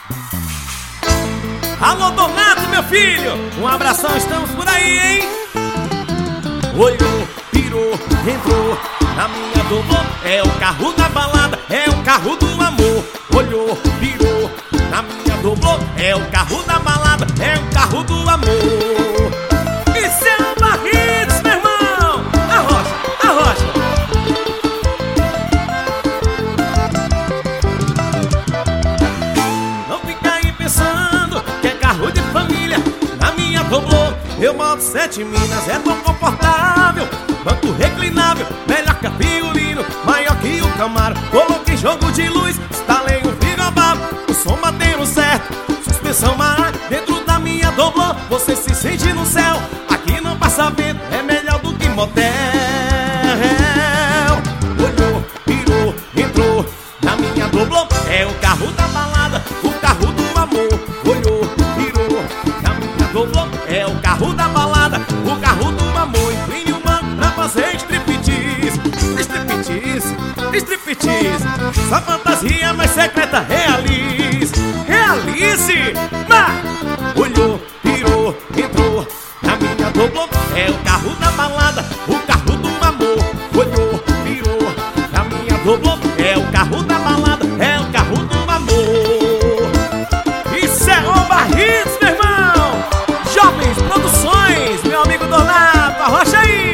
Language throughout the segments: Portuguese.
Alô, Donato, meu filho, um abração, estamos por aí, hein? Olhou, pirou, entrou na minha doblô. É o carro da balada, é o carro do amor. Olhou, pirou na minha doblô. É o carro da balada, é o carro do amor. Isso é um Barretos, meu irmão. Arrocha, arrocha. Não fica aí pensando que é carro de família. Na minha doblô eu mando 7 minas, é tão confortável. Banco reclinável, melhor que a Fiorino, maior que o Camaro. Coloquei jogo de luz, instalei um frigobar, o som batendo certo, suspensão mar. Dentro da minha doblô, você se sente no céu. Aqui não passa vento, é melhor do que motel. Olhou, pirou, entrou na minha doblô. É o carro da balada, o carro do amor. Olhou, pirou na minha doblô. É o carro da balada, o carro do amor. Incline o banco pra fazer striptease, striptease, striptease. Sua fantasia mais secreta realize, realize. Olhou, pirou, entrou na minha doblô. É o carro da balada, o carro do amor. Olhou, pirou na minha doblô. É o carro da balada, é o carro do amor. Isso é o Barretos, meu irmão. Jovens Produções, meu amigo Donato, arrocha aí.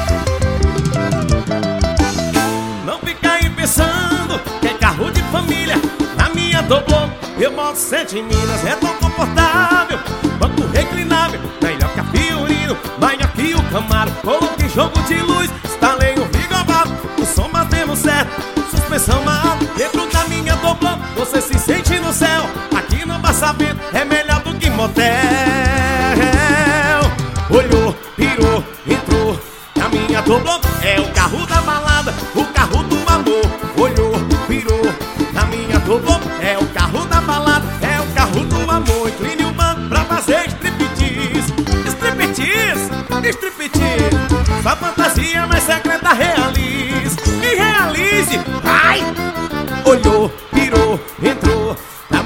Não fica aí pensando que é carro de família. Na minha doblô eu monto 7 minas, é tão confortável. Banco reclinável, melhor que a Fiorino, maior que o Camaro. Coloquei jogo de luz, instalei um frigobar, o som batendo certo, suspensão mar. Dentro da minha doblô, você se sente no céu. Aqui não passa vento, é melhor do que motel. Olhou, pirou, entrou na minha doblô. É o carro da balada, o carro do amor. Olhou, pirou na minha doblô. É o carro da balada, é o carro do amor. Incline o banco pra fazer striptease, striptease, striptease. Sua fantasia mais secreta realize, e realize. Ai! Olhou, pirou, entrou